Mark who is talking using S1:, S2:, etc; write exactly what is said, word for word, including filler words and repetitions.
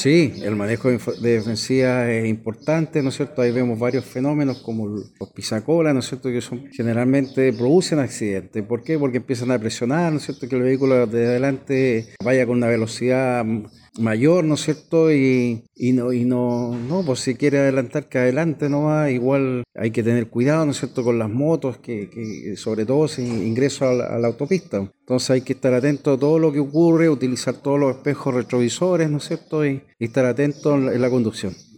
S1: Sí, el manejo de, inf- de defensiva es importante, ¿no es cierto? Ahí vemos varios fenómenos como l- los pisacolas, ¿no es cierto? Que son, generalmente producen accidentes. ¿Por qué? Porque empiezan a presionar, ¿no es cierto? Que el vehículo de adelante vaya con una velocidad mm, mayor, ¿no es cierto? Y, y no, y no, no, pues si quiere adelantar, que adelante no va. Igual hay que tener cuidado, ¿no es cierto? Con las motos, que, que sobre todo si ingreso a la, a la autopista. Entonces hay que estar atento a todo lo que ocurre, utilizar todos los espejos retrovisores, ¿no es cierto? Y, y estar atento en la, en la conducción.